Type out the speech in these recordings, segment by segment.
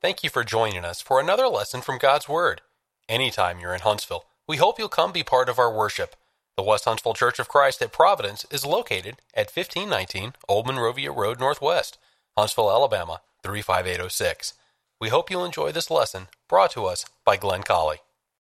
Thank you for joining us for another lesson from God's Word. Anytime you're in Huntsville, we hope you'll come be part of our worship. The West Huntsville Church of Christ at Providence is located at 1519 Old Monrovia Road Northwest, Huntsville, Alabama, 35806. We hope you'll enjoy this lesson brought to us by Glenn Colley.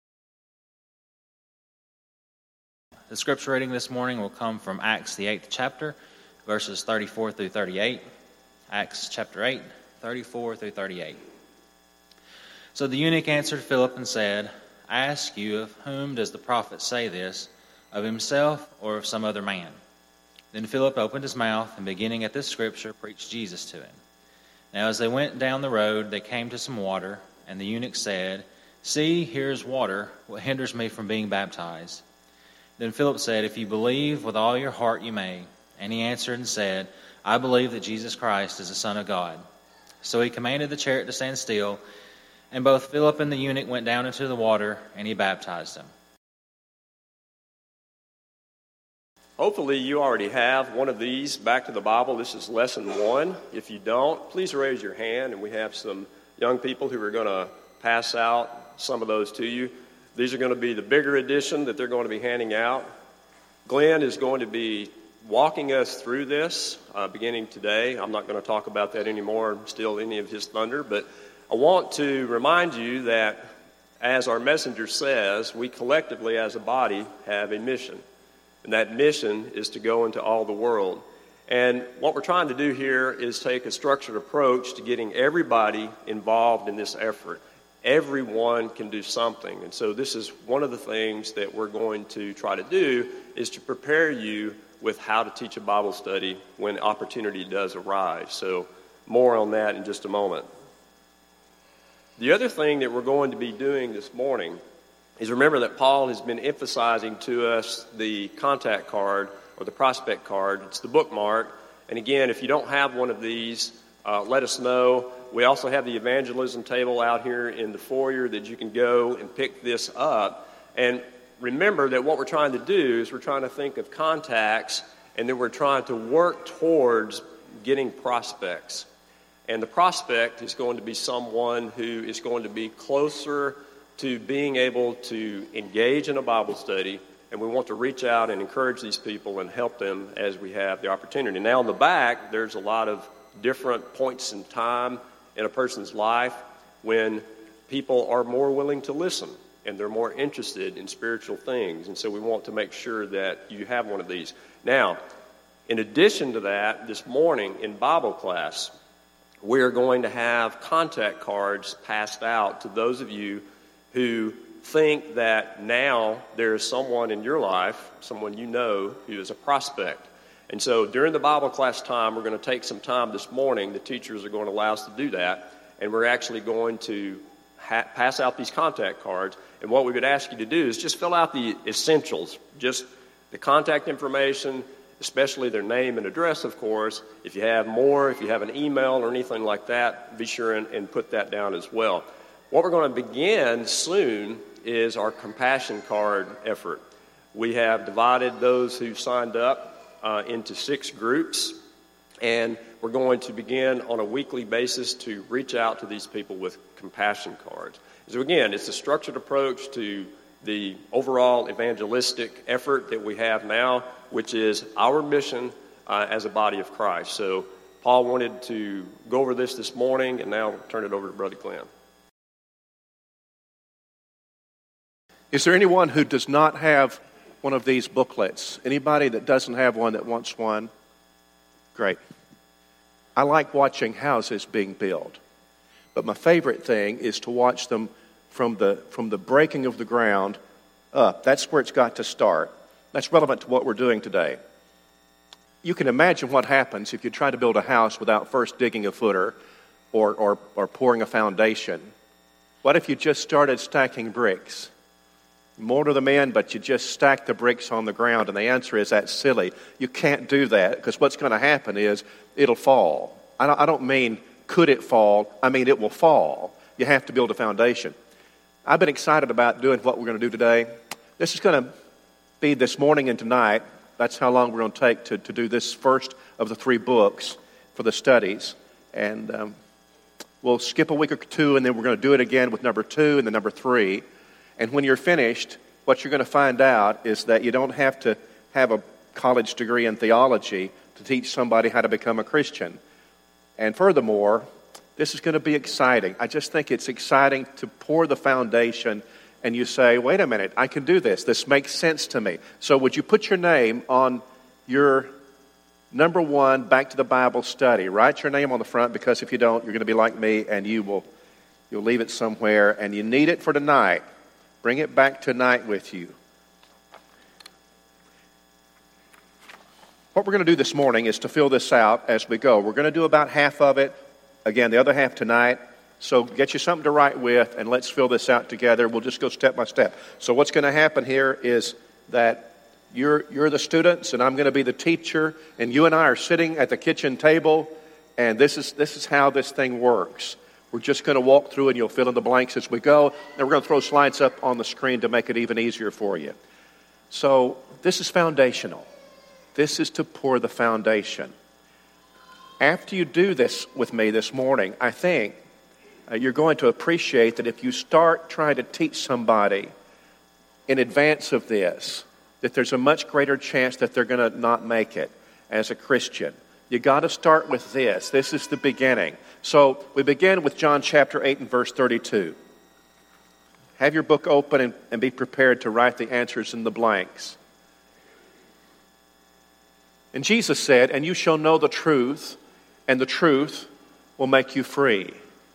The scripture reading this morning will come from Acts, the 8th chapter, verses 34 through 38. Acts chapter 8, 34 through 38. So the eunuch answered Philip and said, I ask you, of whom does the prophet say this, of himself or of some other man? Then Philip opened his mouth and, beginning at this scripture, preached Jesus to him. Now as they went down the road, they came to some water, and the eunuch said, See, here is water. What hinders me from being baptized? Then Philip said, If you believe with all your heart, you may. And he answered and said, I believe that Jesus Christ is the Son of God. So he commanded the chariot to stand still, and both Philip and the eunuch went down into the water, and he baptized him. Hopefully you already have one of these back to the Bible. This is lesson 1. If you don't, please raise your hand, and we have some young people who are going to pass out some of those to you. These are going to be the bigger edition that they're going to be handing out. Glenn is going to be walking us through this beginning today. I'm not going to talk about that anymore, steal any of his thunder, but I want to remind you that, as our messenger says, we collectively as a body have a mission. And that mission is to go into all the world. And what we're trying to do here is take a structured approach to getting everybody involved in this effort. Everyone can do something. And so this is one of the things that we're going to try to do, is to prepare you with how to teach a Bible study when opportunity does arise. So more on that in just a moment. The other thing that we're going to be doing this morning is, remember that Paul has been emphasizing to us the contact card or the prospect card. It's the bookmark. And again, if you don't have one of these, let us know. We also have the evangelism table out here in the foyer that you can go and pick this up. And remember that what we're trying to do is we're trying to think of contacts, and then we're trying to work towards getting prospects. And the prospect is going to be someone who is going to be closer to being able to engage in a Bible study, and we want to reach out and encourage these people and help them as we have the opportunity. Now, in the back, there's a lot of different points in time in a person's life when people are more willing to listen and they're more interested in spiritual things, and so we want to make sure that you have one of these. Now, in addition to that, this morning in Bible class, we're going to have contact cards passed out to those of you who think that now there is someone in your life, someone you know, who is a prospect. And so during the Bible class time, we're going to take some time this morning. The teachers are going to allow us to do that, and we're actually going to pass out these contact cards. And what we would ask you to do is just fill out the essentials, just the contact information, especially their name and address, of course. If you have more, if you have an email or anything like that, be sure and put that down as well. What we're going to begin soon is our compassion card effort. We have divided those who signed up into 6 groups, and we're going to begin on a weekly basis to reach out to these people with compassion cards. So again, it's a structured approach to the overall evangelistic effort that we have now, which is our mission as a body of Christ. So Paul wanted to go over this morning, and now I'll turn it over to Brother Glenn. Is there anyone who does not have one of these booklets? Anybody that doesn't have one that wants one? Great. I like watching houses being built, but my favorite thing is to watch them from the breaking of the ground up. That's where it's got to start. That's relevant to what we're doing today. You can imagine what happens if you try to build a house without first digging a footer or pouring a foundation. What if you just started stacking bricks? Mortar them in, but you just stack the bricks on the ground, and the answer is that's silly. You can't do that, because what's going to happen is it'll fall. I don't mean could it fall, I mean it will fall. You have to build a foundation. I've been excited about doing what we're going to do today. This is going to be this morning and tonight. That's how long we're going to take to do this first of the 3 books for the studies. And We'll skip a week or two, and then we're going to do it again with number 2 and then number 3. And when you're finished, what you're going to find out is that you don't have to have a college degree in theology to teach somebody how to become a Christian. And furthermore, this is going to be exciting. I just think it's exciting to pour the foundation and you say, wait a minute, I can do this. This makes sense to me. So would you put your name on your number 1 Back to the Bible study? Write your name on the front, because if you don't, you're going to be like me and you'll leave it somewhere, and you need it for tonight. Bring it back tonight with you. What we're going to do this morning is to fill this out as we go. We're going to do about half of it. Again, the other half tonight. So get you something to write with, and let's fill this out together. We'll just go step by step. So what's going to happen here is that you're the students, and I'm going to be the teacher, and you and I are sitting at the kitchen table, and this is how this thing works. We're just going to walk through, and you'll fill in the blanks as we go. And we're going to throw slides up on the screen to make it even easier for you. So this is foundational. This is to pour the foundation. After you do this with me this morning, I think you're going to appreciate that if you start trying to teach somebody in advance of this, that there's a much greater chance that they're going to not make it as a Christian. You got to start with this. This is the beginning. So we begin with John chapter 8 and verse 32. Have your book open and be prepared to write the answers in the blanks. And Jesus said, "And you shall know the truth, and the truth will make you free."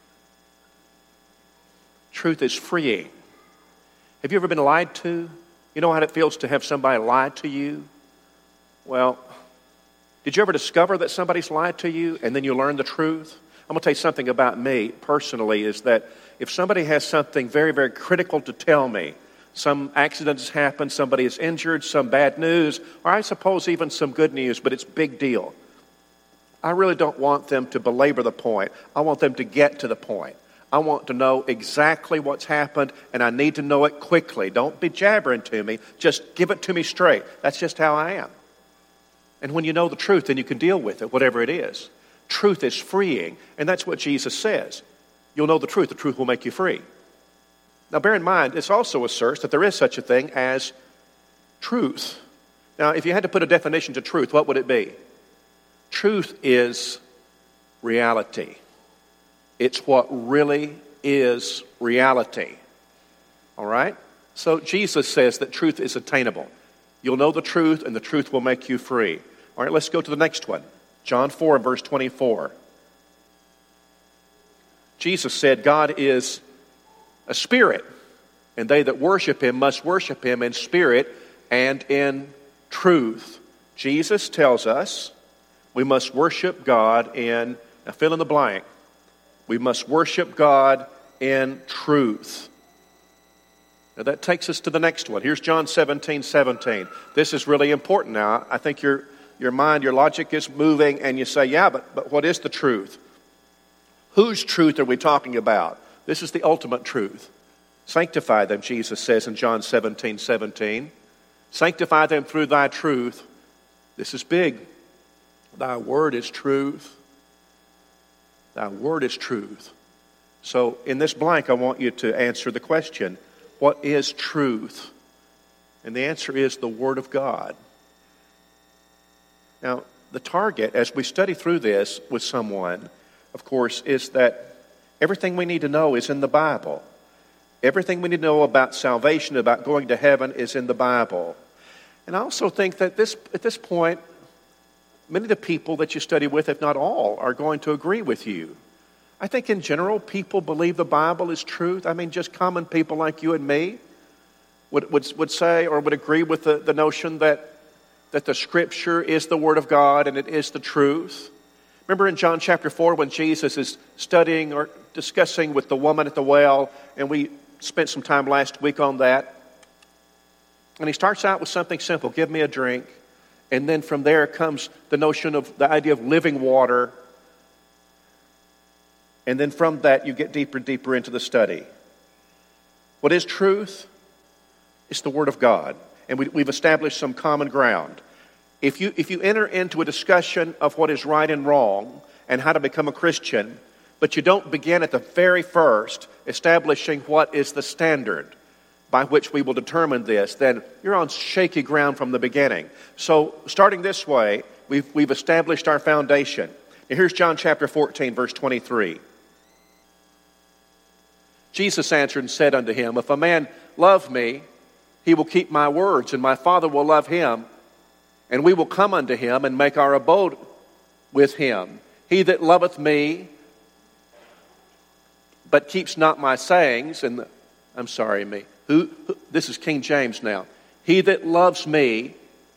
Truth is freeing. Have you ever been lied to? You know how it feels to have somebody lie to you? Well, did you ever discover that somebody's lied to you and then you learn the truth? I'm going to tell you something about me personally, is that if somebody has something very, very critical to tell me, some accident has happened, somebody is injured, some bad news, or I suppose even some good news, but it's a big deal. I really don't want them to belabor the point. I want them to get to the point. I want to know exactly what's happened, and I need to know it quickly. Don't be jabbering to me. Just give it to me straight. That's just how I am. And when you know the truth, then you can deal with it, whatever it is. Truth is freeing, and that's what Jesus says. You'll know the truth will make you free. Now bear in mind, this also asserts that there is such a thing as truth. Now, if you had to put a definition to truth, what would it be? Truth is reality. It's what really is reality. All right? So Jesus says that truth is attainable. You'll know the truth, and the truth will make you free. All right, let's go to the next one. John 4 and verse 24. Jesus said, "God is a spirit, and they that worship him must worship him in spirit and in truth." Jesus tells us we must worship God in, now fill in the blank, we must worship God in truth. Now that takes us to the next one. Here's John 17:17. This is really important now. I think your mind, your logic is moving, and you say, yeah, but what is the truth? Whose truth are we talking about? This is the ultimate truth. Sanctify them, Jesus says in John 17:17. Sanctify them through thy truth. This is big. Thy word is truth. Thy word is truth. So in this blank, I want you to answer the question, what is truth? And the answer is the Word of God. Now, the target, as we study through this with someone, of course, is that everything we need to know is in the Bible. Everything we need to know about salvation, about going to heaven, is in the Bible. And I also think that at this point, many of the people that you study with, if not all, are going to agree with you. I think in general, people believe the Bible is truth. I mean, just common people like you and me would say or would agree with the notion that the Scripture is the Word of God and it is the truth. Remember in John chapter 4 when Jesus is studying or discussing with the woman at the well, and we spent some time last week on that. And he starts out with something simple, give me a drink. And then from there comes the notion of the idea of living water. And then from that you get deeper and deeper into the study. What is truth? It's the Word of God. And we've established some common ground. If you enter into a discussion of what is right and wrong and how to become a Christian, but you don't begin at the very first establishing what is the standard by which we will determine this, then you're on shaky ground from the beginning. So starting this way, we've established our foundation. Now here's John chapter 14, verse 23. Jesus answered and said unto him, If a man love me, he will keep my words, and my Father will love him, and we will come unto him and make our abode with him. He that loveth me, but keeps not my sayings, this is King James now. He that loves me,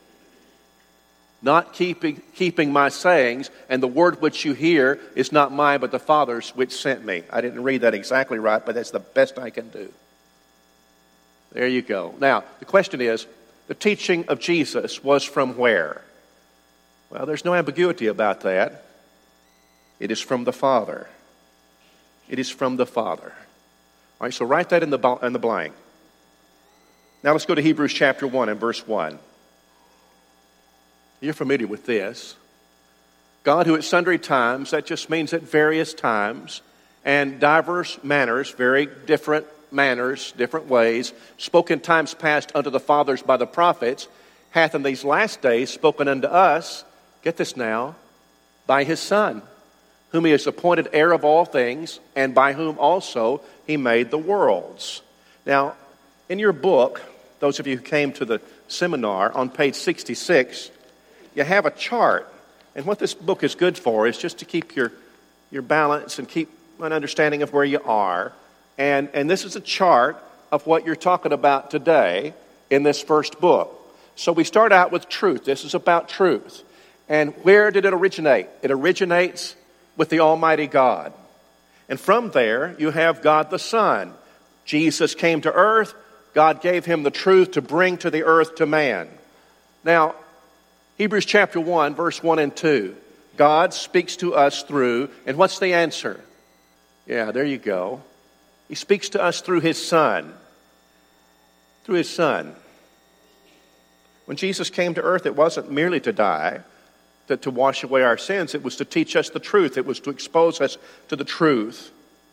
not keeping my sayings, and the word which you hear is not mine, but the Father's which sent me. I didn't read that exactly right, but that's the best I can do. There you go. Now, the question is, the teaching of Jesus was from where? Well, there's no ambiguity about that. It is from the Father. It is from the Father. All right, so write that in the blank. Now let's go to Hebrews chapter 1 and verse 1. You're familiar with this. God, who at sundry times, that just means at various times, and diverse manners, very different manners, different ways, spoke in times past unto the fathers by the prophets, hath in these last days spoken unto us, get this now, by his Son, whom he has appointed heir of all things, and by whom also he made the worlds. Now, in your book, those of you who came to the seminar, on page 66, you have a chart. And what this book is good for is just to keep your balance and keep an understanding of where you are. And this is a chart of what you're talking about today in this first book. So we start out with truth. This is about truth. And where did it originate? It originates with the Almighty God. And from there, you have God the Son. Jesus came to earth. God gave him the truth to bring to the earth to man. Now, Hebrews chapter 1, verse 1 and 2. God speaks to us through, and what's the answer? Yeah, there you go. He speaks to us through his Son. Through his Son. When Jesus came to earth, it wasn't merely to die, to wash away our sins. It was to teach us the truth. It was to expose us to the truth.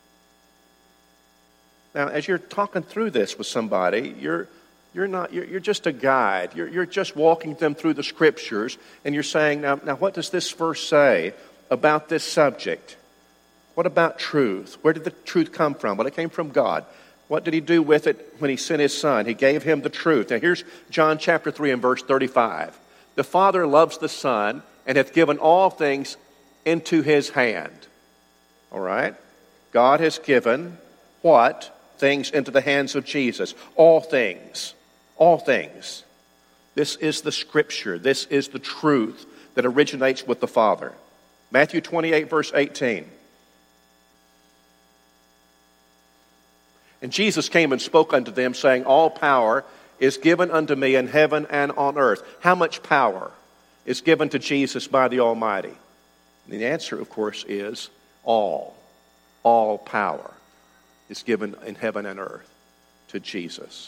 Now, as you're talking through this with somebody, you're just a guide. You're just walking them through the Scriptures, and you're saying, now what does this verse say about this subject? What about truth? Where did the truth come from? Well, it came from God. What did he do with it when he sent his Son? He gave him the truth. Now, here's John chapter 3 and verse 35. The Father loves the Son and hath given all things into his hand. All right? God has given what? Things into the hands of Jesus. All things. All things. This is the Scripture. This is the truth that originates with the Father. Matthew 28, verse 18. And Jesus came and spoke unto them, saying, All power is given unto me in heaven and on earth. How much power is given to Jesus by the Almighty? And the answer, of course, is all. All power is given in heaven and earth to Jesus.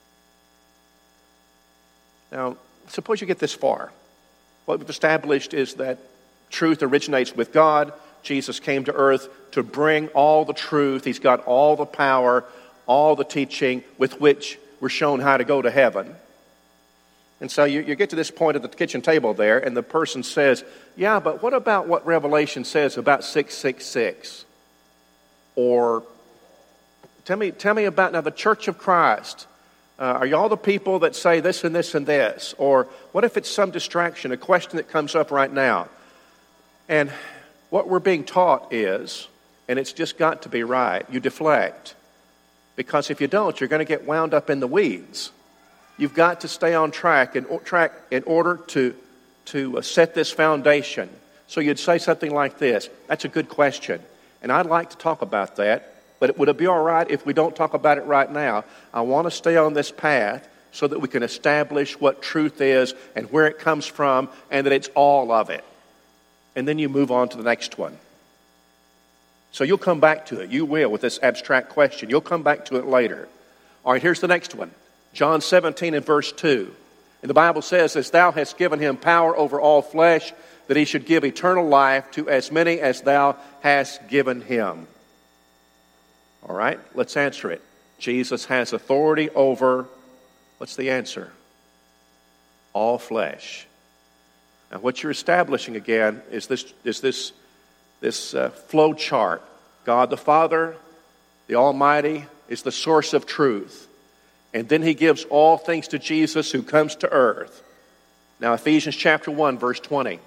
Now, suppose you get this far. What we've established is that truth originates with God. Jesus came to earth to bring all the truth. He's got all the power, all the teaching with which we're shown how to go to heaven. And so you get to this point at the kitchen table there, and the person says, yeah, but what about what Revelation says about 666? Or tell me about now the Church of Christ. Are y'all the people that say this and this and this? Or what if it's some distraction, a question that comes up right now? And what we're being taught is, and it's just got to be right, you deflect. Because if you don't, you're going to get wound up in the weeds. You've got to stay on track in order to set this foundation. So you'd say something like this, that's a good question, and I'd like to talk about that, but would it be all right if we don't talk about it right now? I want to stay on this path so that we can establish what truth is and where it comes from and that it's all of it. And then you move on to the next one. So you'll come back to it. You will with this abstract question. You'll come back to it later. All right, here's the next one. John 17 and verse 2. And the Bible says, As thou hast given him power over all flesh, that he should give eternal life to as many as thou hast given him. All right, let's answer it. Jesus has authority over, what's the answer? All flesh. Now, what you're establishing again is this flow chart. God the Father, the Almighty, is the source of truth. And then he gives all things to Jesus who comes to earth. Now, Ephesians chapter 1, verse 20.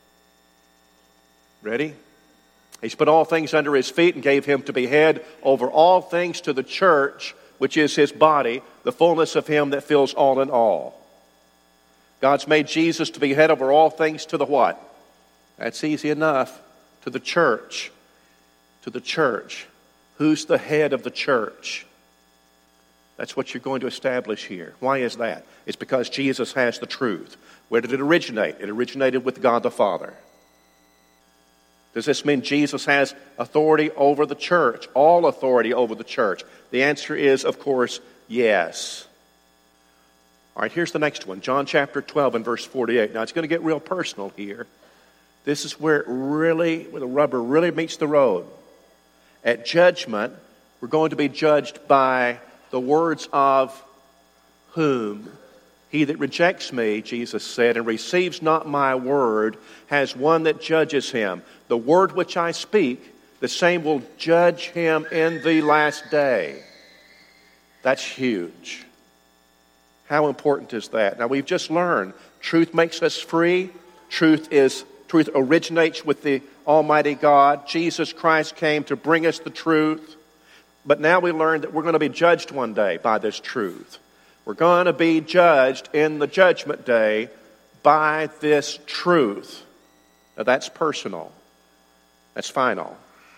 Ready? He's put all things under his feet and gave him to be head over all things to the church, which is his body, the fullness of him that fills all in all. God's made Jesus to be head over all things to the what? That's easy enough. To the church. To the church. Who's the head of the church? That's what you're going to establish here. Why is that? It's because Jesus has the truth. Where did it originate? It originated with God the Father. Does this mean Jesus has authority over the church? All authority over the church? The answer is, of course, yes. All right, here's the next one. John chapter 12 and verse 48. Now, it's going to get real personal here. This is where the rubber really meets the road. At judgment, we're going to be judged by the words of whom? He that rejects me, Jesus said, and receives not my word, has one that judges him. The word which I speak, the same will judge him in the last day. That's huge. How important is that? Now, we've just learned truth makes us free. Truth originates with the Almighty God. Jesus Christ came to bring us the truth. But now we learn that we're going to be judged one day by this truth. We're going to be judged in the judgment day by this truth. Now, that's personal. That's final.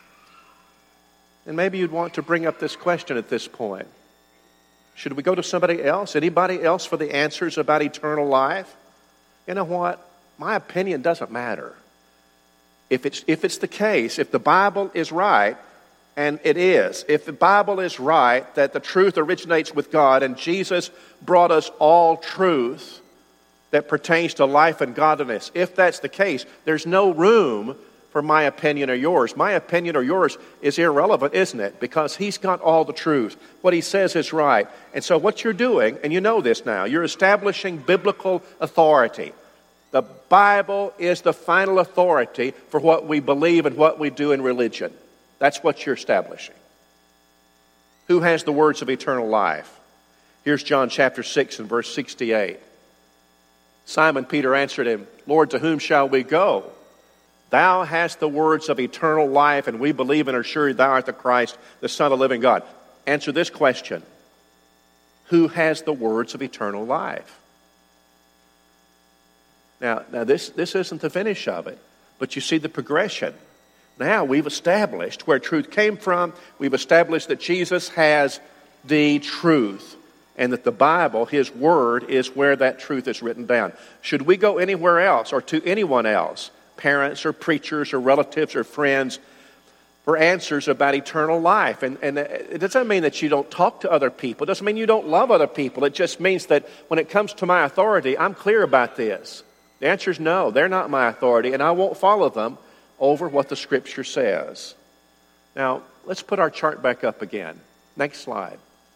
And maybe you'd want to bring up this question at this point. Should we go to somebody else? Anybody else for the answers about eternal life? You know what? My opinion doesn't matter. If it's the case, if the Bible is right, and it is, if the Bible is right that the truth originates with God and Jesus brought us all truth that pertains to life and godliness, if that's the case, there's no room for my opinion or yours. My opinion or yours is irrelevant, isn't it? Because he's got all the truth. What he says is right. And so what you're doing, and you know this now, you're establishing biblical authority. The Bible is the final authority for what we believe and what we do in religion. That's what you're establishing. Who has the words of eternal life? Here's John chapter 6 and verse 68. Simon Peter answered him, Lord, to whom shall we go? Thou hast the words of eternal life, and we believe and are sure thou art the Christ, the Son of the living God. Answer this question. Who has the words of eternal life? Now this isn't the finish of it, but you see the progression. Now we've established where truth came from. We've established that Jesus has the truth and that the Bible, His Word, is where that truth is written down. Should we go anywhere else or to anyone else, parents or preachers or relatives or friends, for answers about eternal life? And it doesn't mean that you don't talk to other people. It doesn't mean you don't love other people. It just means that when it comes to my authority, I'm clear about this. The answer is no, they're not my authority, and I won't follow them over what the Scripture says. Now, let's put our chart back up again. Next slide.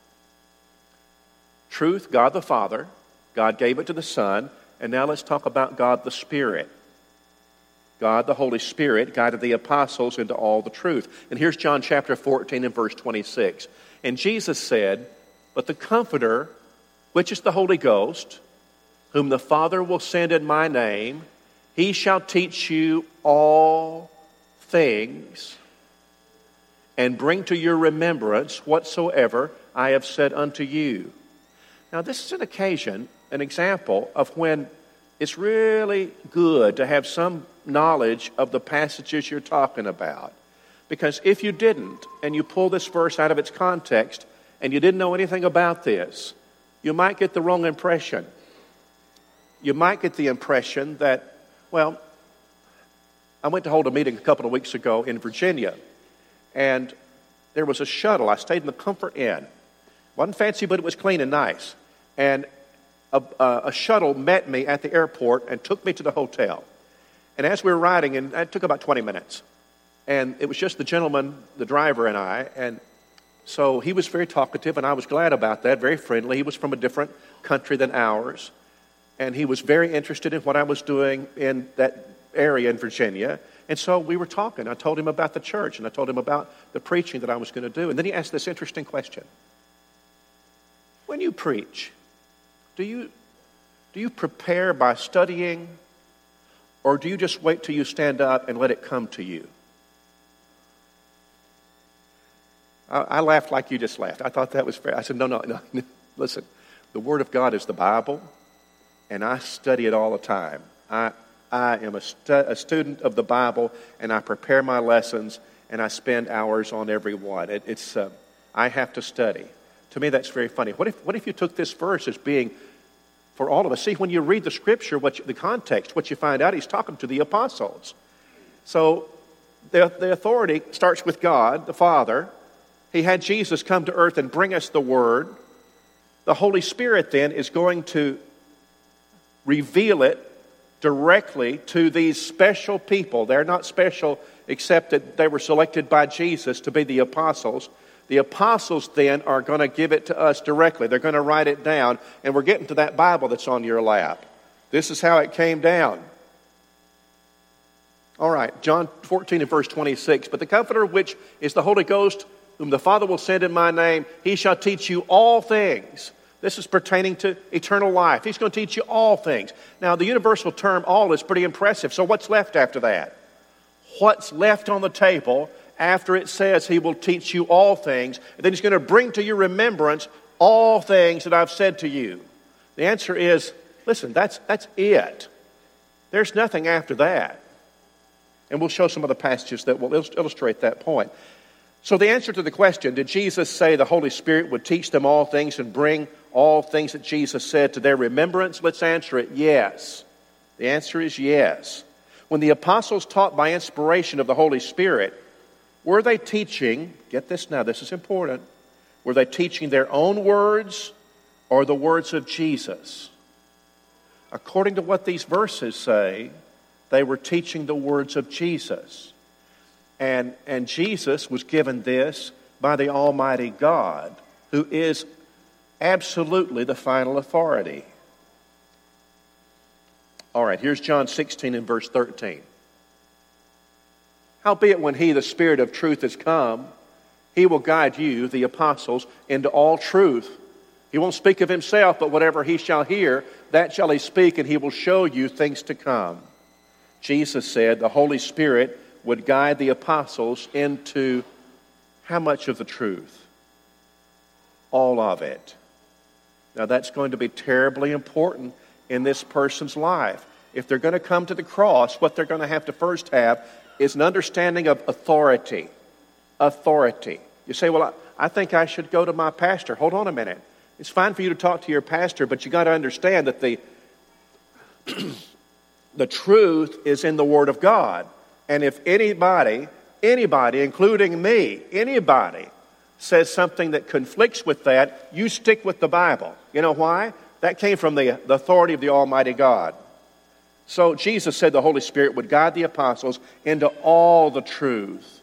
Truth, God the Father. God gave it to the Son. And now let's talk about God the Spirit. God, the Holy Spirit, guided the apostles into all the truth. And here's John chapter 14 and verse 26. And Jesus said, But the Comforter, which is the Holy Ghost, whom the Father will send in my name, He shall teach you all things and bring to your remembrance whatsoever I have said unto you. Now, this is an occasion, an example of when it's really good to have some knowledge of the passages you're talking about. Because if you didn't, and you pull this verse out of its context, and you didn't know anything about this, you might get the wrong impression. You might get the impression that, well, I went to hold a meeting a couple of weeks ago in Virginia, and there was a shuttle. I stayed in the Comfort Inn. Wasn't fancy, but it was clean and nice. And a shuttle met me at the airport and took me to the hotel. And as we were riding, and it took about 20 minutes, and it was just the gentleman, the driver, and I, and so he was very talkative, and I was glad about that, very friendly. He was from a different country than ours, and he was very interested in what I was doing in that area in Virginia. And so we were talking. I told him about the church, and I told him about the preaching that I was going to do. And then he asked this interesting question. When you preach, do you prepare by studying, or do you just wait till you stand up and let it come to you? I laughed like you just laughed. I thought that was fair. I said, no. Listen, the Word of God is the Bible, and I study it all the time. I am a student of the Bible, and I prepare my lessons, and I spend hours on every one. I have to study. To me, that's very funny. What if you took this verse as being for all of us? See, when you read the Scripture, the context, what you find out, he's talking to the apostles. So the authority starts with God, the Father. He had Jesus come to earth and bring us the Word. The Holy Spirit then is going to reveal it directly to these special people. They're not special except that they were selected by Jesus to be the apostles. The apostles then are going to give it to us directly. They're going to write it down, and we're getting to that Bible that's on your lap. This is how it came down. All right, John 14 and verse 26. But the Comforter, which is the Holy Ghost, whom the Father will send in my name, he shall teach you all things. This is pertaining to eternal life. He's going to teach you all things. Now, the universal term all is pretty impressive. So what's left after that? What's left on the table after it says he will teach you all things, and then he's going to bring to your remembrance all things that I've said to you? The answer is, listen, that's it. There's nothing after that. And we'll show some of the passages that will illustrate that point. So the answer to the question, did Jesus say the Holy Spirit would teach them all things and bring all things that Jesus said to their remembrance? Let's answer it yes. The answer is yes. When the apostles taught by inspiration of the Holy Spirit, were they teaching, get this now, this is important, were they teaching their own words or the words of Jesus? According to what these verses say, they were teaching the words of Jesus. And Jesus was given this by the Almighty God, who is absolutely the final authority. All right, here's John 16 and verse 13. Howbeit when he, the Spirit of truth, is come, he will guide you, the apostles, into all truth. He won't speak of himself, but whatever he shall hear, that shall he speak, and he will show you things to come. Jesus said the Holy Spirit would guide the apostles into how much of the truth? All of it. Now that's going to be terribly important in this person's life. If they're going to come to the cross, what they're going to have to first have is an understanding of authority. Authority. You say, well, I think I should go to my pastor. Hold on a minute. It's fine for you to talk to your pastor, but you got to understand that the truth is in the Word of God. And if anybody, including me, anybody says something that conflicts with that, you stick with the Bible. You know why? That came from the authority of the Almighty God. So Jesus said the Holy Spirit would guide the apostles into all the truth.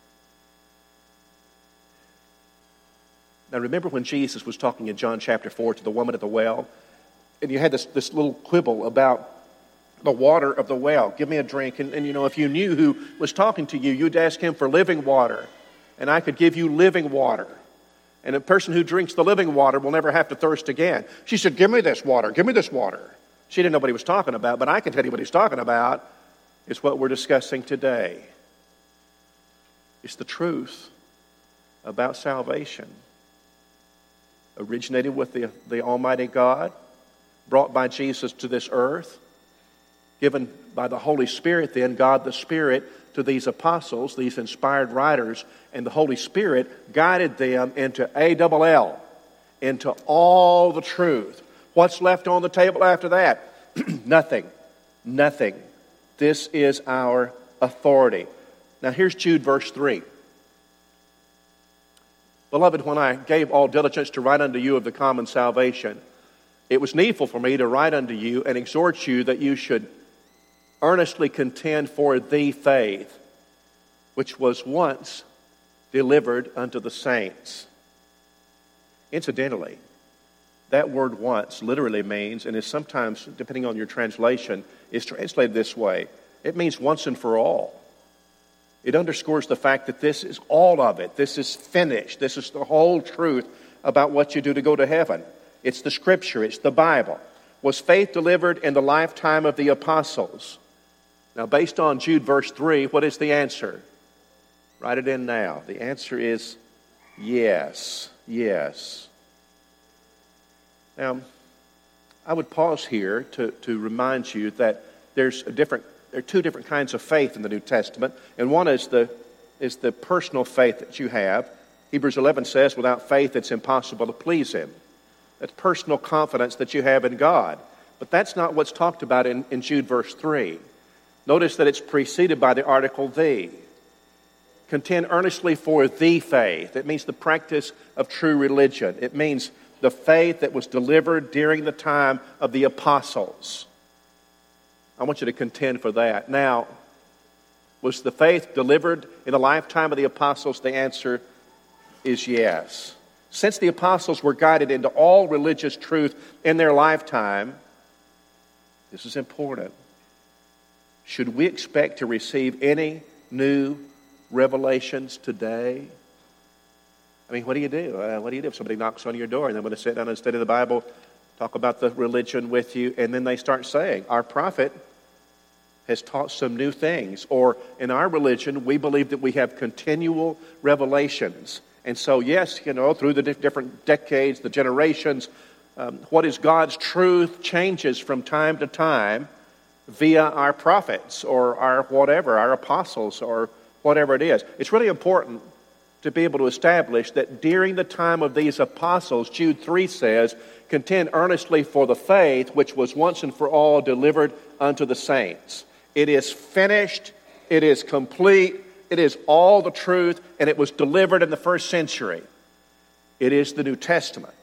Now remember when Jesus was talking in John chapter 4 to the woman at the well, and you had this little quibble about the water of the well. Give me a drink. And you know, if you knew who was talking to you, you'd ask him for living water. And I could give you living water. And a person who drinks the living water will never have to thirst again. She said, give me this water. Give me this water. She didn't know what he was talking about, but I can tell you what he's talking about. It's what we're discussing today. It's the truth about salvation. Originated with the Almighty God, brought by Jesus to this earth, given by the Holy Spirit then, God the Spirit, to these apostles, these inspired writers, and the Holy Spirit guided them into ALL, into all the truth. What's left on the table after that? Nothing. Nothing. This is our authority. Now here's Jude verse 3. Beloved, when I gave all diligence to write unto you of the common salvation, it was needful for me to write unto you and exhort you that you should earnestly contend for the faith, which was once delivered unto the saints. Incidentally, that word once literally means, and is sometimes, depending on your translation, is translated this way. It means once and for all. It underscores the fact that this is all of it. This is finished. This is the whole truth about what you do to go to heaven. It's the Scripture. It's the Bible. Was faith delivered in the lifetime of the apostles? Now, based on Jude verse 3, what is the answer? Write it in now. The answer is yes. Yes. Now, I would pause here to remind you that there are two different kinds of faith in the New Testament, and one is the personal faith that you have. Hebrews 11 says, without faith it's impossible to please Him. That's personal confidence that you have in God. But that's not what's talked about in Jude verse 3. Notice that it's preceded by the article the. Contend earnestly for the faith. It means the practice of true religion. It means the faith that was delivered during the time of the apostles. I want you to contend for that. Now, was the faith delivered in the lifetime of the apostles? The answer is yes. Since the apostles were guided into all religious truth in their lifetime, this is important. Should we expect to receive any new revelations today? I mean, what do you do? What do you do if somebody knocks on your door and they're going to sit down and study the Bible, talk about the religion with you, and then they start saying, our prophet has taught some new things, or in our religion, we believe that we have continual revelations. And so, yes, through the different decades, the generations, what is God's truth changes from time to time via our prophets or our whatever, our apostles or whatever it is. It's really important to be able to establish that during the time of these apostles, Jude 3 says, contend earnestly for the faith which was once and for all delivered unto the saints. It is finished, it is complete, it is all the truth, and it was delivered in the first century. It is the New Testament.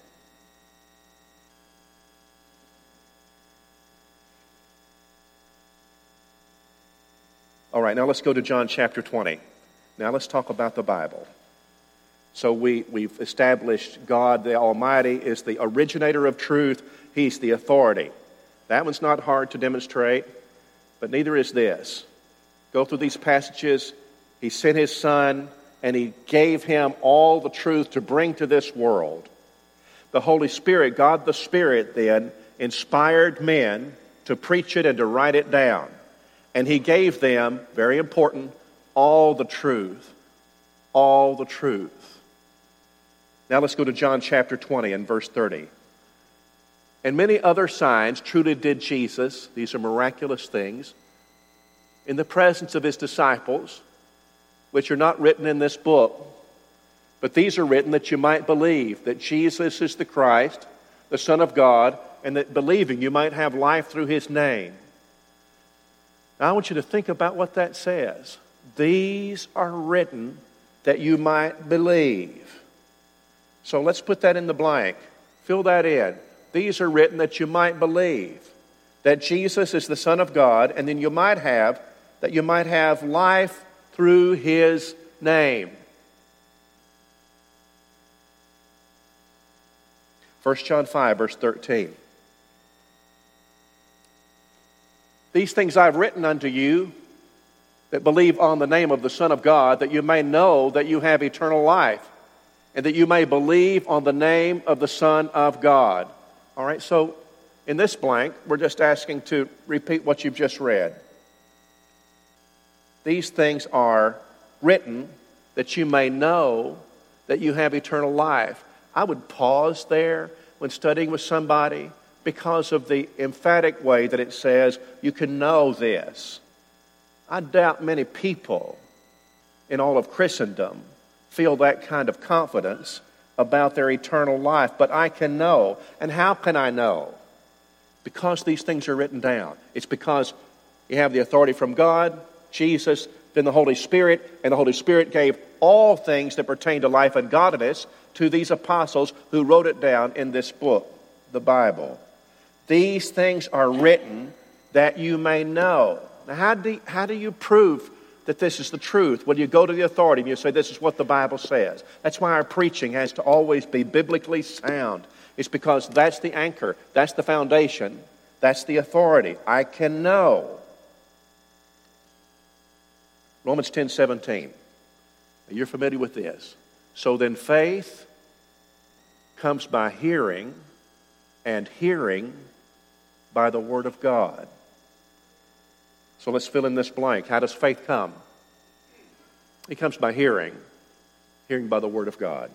All right, now let's go to John chapter 20. Now let's talk about the Bible. So we've established God the Almighty is the originator of truth. He's the authority. That one's not hard to demonstrate, but neither is this. Go through these passages. He sent His Son, and He gave Him all the truth to bring to this world. The Holy Spirit, God the Spirit, then, inspired men to preach it and to write it down. And He gave them, very important, all the truth. All the truth. Now let's go to John chapter 20 and verse 30. And many other signs truly did Jesus, these are miraculous things, in the presence of His disciples, which are not written in this book, but these are written that you might believe that Jesus is the Christ, the Son of God, and that believing you might have life through His name. Now I want you to think about what that says. These are written that you might believe. So let's put that in the blank. Fill that in. These are written that you might believe that Jesus is the Son of God, and then you might have life through His name. 1 John 5, verse 13. These things I've written unto you that believe on the name of the Son of God, that you may know that you have eternal life, and that you may believe on the name of the Son of God. All right, so in this blank, we're just asking to repeat what you've just read. These things are written that you may know that you have eternal life. I would pause there when studying with somebody because of the emphatic way that it says you can know this. I doubt many people in all of Christendom feel that kind of confidence about their eternal life, but I can know. And how can I know? Because these things are written down. It's because you have the authority from God, Jesus, then the Holy Spirit, and the Holy Spirit gave all things that pertain to life and godliness to these apostles who wrote it down in this book, the Bible. These things are written that you may know. Now, how do you prove that this is the truth? Well, you go to the authority and you say, this is what the Bible says. That's why our preaching has to always be biblically sound. It's because that's the anchor, that's the foundation, that's the authority. I can know. Romans 10:17. You're familiar with this. So then faith comes by hearing, and hearing by the Word of God. So let's fill in this blank. How does faith come? It comes by hearing, hearing by the Word of God.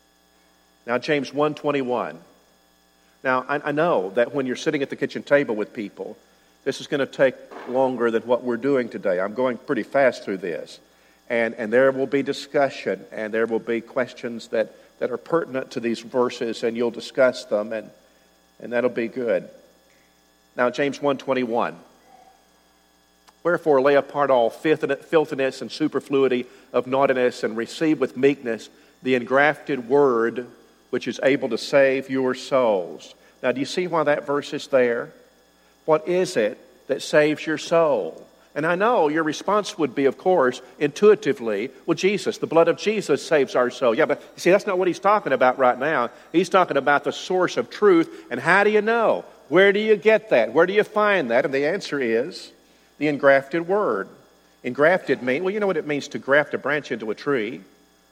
Now, James 1:21. Now, I know that when you're sitting at the kitchen table with people, this is going to take longer than what we're doing today. I'm going pretty fast through this. And there will be discussion, and there will be questions that are pertinent to these verses, and you'll discuss them, and that'll be good. Now, James 1:21. Wherefore lay apart all filthiness and superfluity of naughtiness, and receive with meekness the engrafted word, which is able to save your souls. Now, do you see why that verse is there? What is it that saves your soul? And I know your response would be, of course, intuitively, well, Jesus, the blood of Jesus saves our soul. Yeah, but you see, that's not what he's talking about right now. He's talking about the source of truth. And how do you know? Where do you get that? Where do you find that? And the answer is the engrafted word. Engrafted means, well, you know what it means to graft a branch into a tree.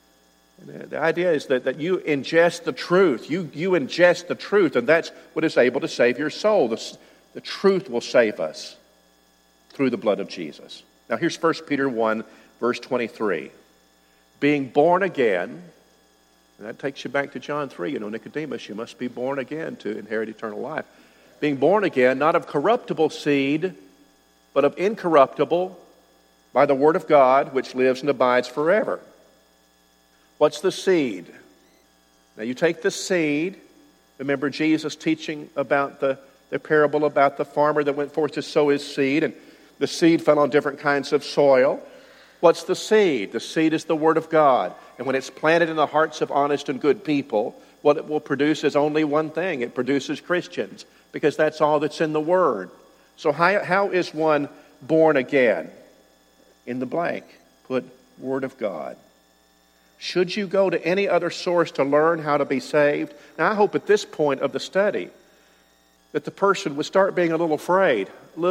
And the idea is that you ingest the truth. You ingest the truth, and that's what is able to save your soul. The truth will save us through the blood of Jesus. Now here's 1 Peter 1, verse 23. Being born again, and that takes you back to John 3. You know, Nicodemus, you must be born again to inherit eternal life. Being born again, not of corruptible seed, but of incorruptible, by the word of God, which lives and abides forever. What's the seed? Now you take the seed. Remember Jesus teaching about the parable about the farmer that went forth to sow his seed, and the seed fell on different kinds of soil. What's the seed? The seed is the Word of God. And when it's planted in the hearts of honest and good people, what it will produce is only one thing. It produces Christians, because that's all that's in the Word. So how is one born again? In the blank, put Word of God. Should you go to any other source to learn how to be saved? Now, I hope at this point of the study that the person would start being a little afraid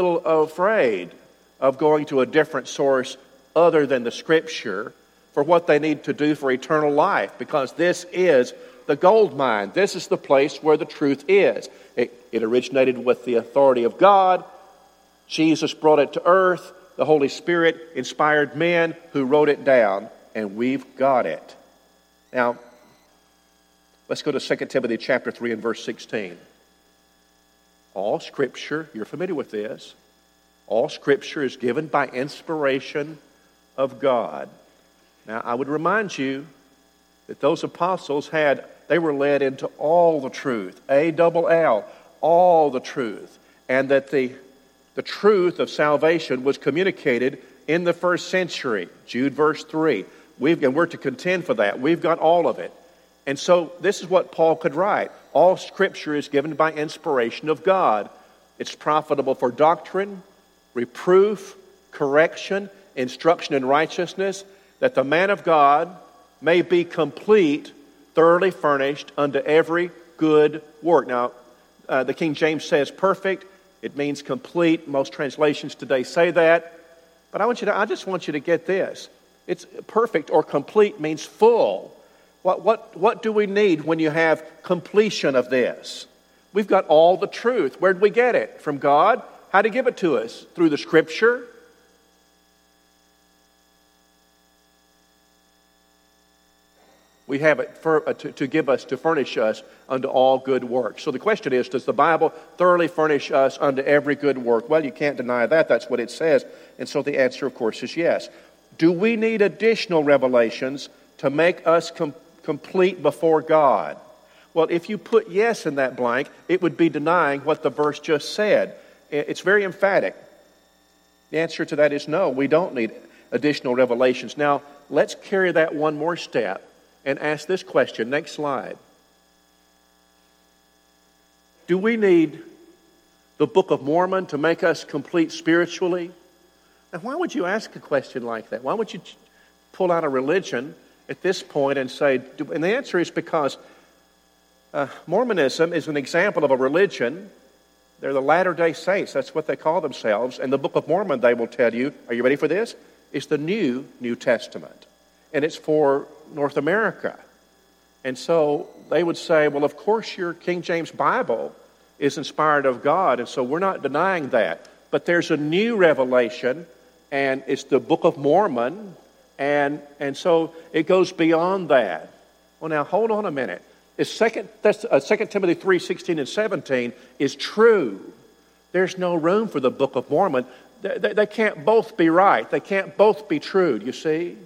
of going to a different source other than the Scripture for what they need to do for eternal life, because this is the gold mine. This is the place where the truth is. It originated with the authority of God. Jesus brought it to earth. The Holy Spirit inspired men who wrote it down, and we've got it. Now, let's go to 2 Timothy chapter 3 and verse 16. All Scripture, you're familiar with this, all Scripture is given by inspiration of God. Now, I would remind you that those apostles they were led into all the truth, A-double-L, all the truth, and that the truth of salvation was communicated in the first century. Jude verse 3. And we're to contend for that. We've got all of it. And so this is what Paul could write. All Scripture is given by inspiration of God. It's profitable for doctrine, reproof, correction, instruction in righteousness, that the man of God may be complete, thoroughly furnished unto every good work. Now, the King James says perfect. It means complete. Most translations today say that. But I just want you to get this. It's perfect or complete means full. What do we need when you have completion of this? We've got all the truth. Where did we get it? From God? How did He give it to us? Through the Scripture? We have it to furnish us unto all good works. So the question is, does the Bible thoroughly furnish us unto every good work? Well, you can't deny that. That's what it says. And so the answer, of course, is yes. Do we need additional revelations to make us complete before God? Well, if you put yes in that blank, it would be denying what the verse just said. It's very emphatic. The answer to that is no, we don't need additional revelations. Now, let's carry that one more step and ask this question. Next slide. Do we need the Book of Mormon to make us complete spiritually? Now, why would you ask a question like that? Why would you pull out a religion at this point and say, and the answer is because Mormonism is an example of a religion. They're the Latter-day Saints. That's what they call themselves. And the Book of Mormon, they will tell you, are you ready for this? It's the New Testament. And it's for North America. And so they would say, well, of course your King James Bible is inspired of God, and so we're not denying that. But there's a new revelation, and it's the Book of Mormon, and so it goes beyond that. Well, now, hold on a minute. If 2 Timothy 3, 16 and 17 is true, there's no room for the Book of Mormon. They can't both be right. They can't both be true, you see?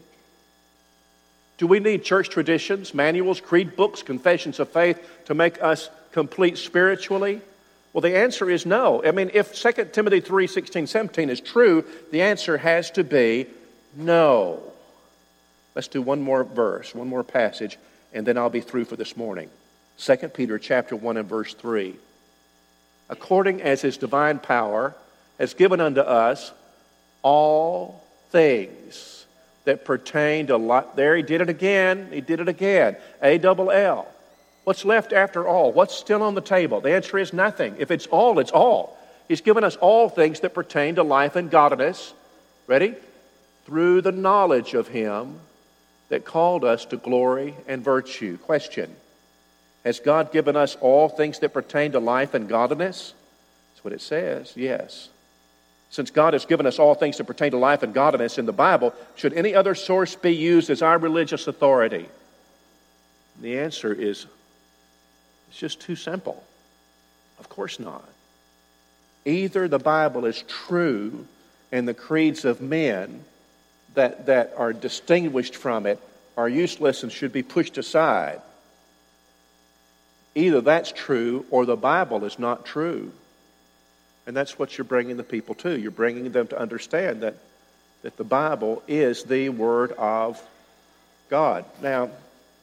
Do we need church traditions, manuals, creed books, confessions of faith to make us complete spiritually? Well, the answer is no. I mean, if 2 Timothy 3, 16, 17 is true, the answer has to be no. Let's do one more verse, one more passage, and then I'll be through for this morning. 2 Peter chapter 1 and verse 3. According as his divine power has given unto us all things that pertain to life. There, he did it again. He did it again. A-double-L. What's left after all? What's still on the table? The answer is nothing. If it's all, it's all. He's given us all things that pertain to life and godliness. Ready? Through the knowledge of him that called us to glory and virtue. Question. Has God given us all things that pertain to life and godliness? That's what it says. Yes. Since God has given us all things that pertain to life and godliness in the Bible, should any other source be used as our religious authority? The answer is, it's just too simple. Of course not. Either the Bible is true and the creeds of men that are distinguished from it are useless and should be pushed aside. Either that's true or the Bible is not true. And that's what you're bringing the people to. You're bringing them to understand that the Bible is the Word of God. Now,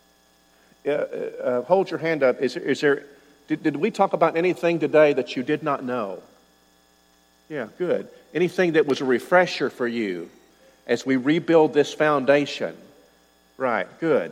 hold your hand up. Did we talk about anything today that you did not know? Yeah, good. Anything that was a refresher for you as we rebuild this foundation? Right, good.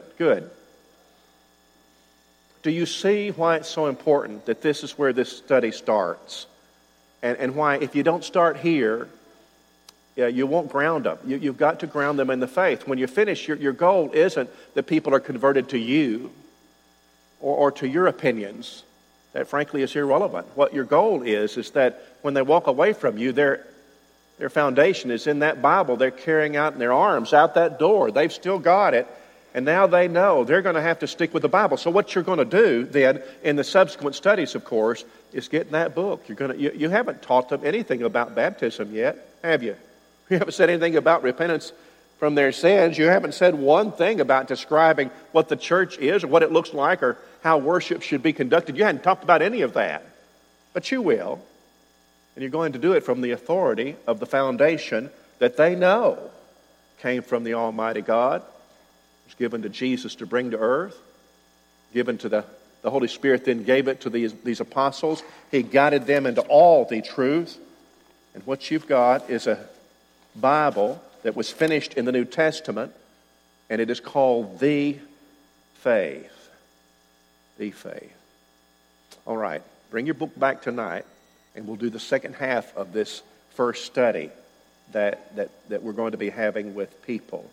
Do you see why it's so important that this is where this study starts? And why, if you don't start here, you won't ground them. You've got to ground them in the faith. When you finish, your goal isn't that people are converted to you or to your opinions. That, frankly, is irrelevant. What your goal is that when they walk away from you, their foundation is in that Bible they're carrying out in their arms, out that door. They've still got it. And now they know they're going to have to stick with the Bible. So what you're going to do then in the subsequent studies, of course, is get in that book. You haven't taught them anything about baptism yet, have you? You haven't said anything about repentance from their sins. You haven't said one thing about describing what the church is or what it looks like or how worship should be conducted. You hadn't talked about any of that. But you will. And you're going to do it from the authority of the foundation that they know came from the Almighty God. It was given to Jesus to bring to earth, given to the Holy Spirit, then gave it to these apostles. He guided them into all the truth. And what you've got is a Bible that was finished in the New Testament, and it is called the faith. The faith. All right, bring your book back tonight, and we'll do the second half of this first study that we're going to be having with people.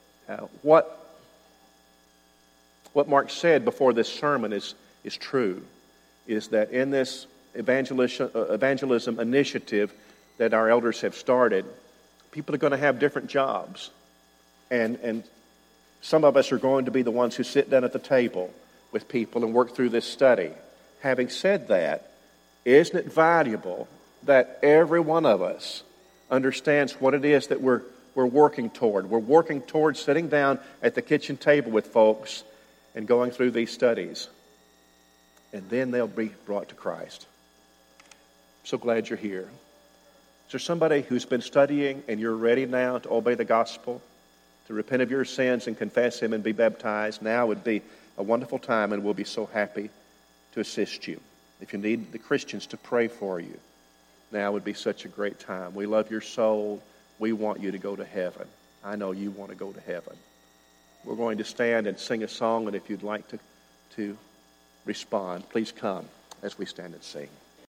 What Mark said before this sermon is true, is that in this evangelism initiative that our elders have started, people are going to have different jobs. And some of us are going to be the ones who sit down at the table with people and work through this study. Having said that, isn't it valuable that every one of us understands what it is that we're working toward? We're working toward sitting down at the kitchen table with folks and going through these studies. And then they'll be brought to Christ. I'm so glad you're here. Is there somebody who's been studying and you're ready now to obey the gospel, to repent of your sins and confess Him and be baptized? Now would be a wonderful time, and we'll be so happy to assist you. If you need the Christians to pray for you, now would be such a great time. We love your soul. We want you to go to heaven. I know you want to go to heaven. We're going to stand and sing a song, and if you'd like to respond, please come as we stand and sing.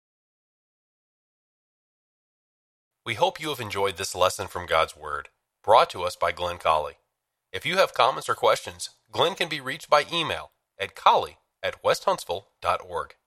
We hope you have enjoyed this lesson from God's Word, brought to us by Glenn Colley. If you have comments or questions, Glenn can be reached by email at colley@westhuntsville.org.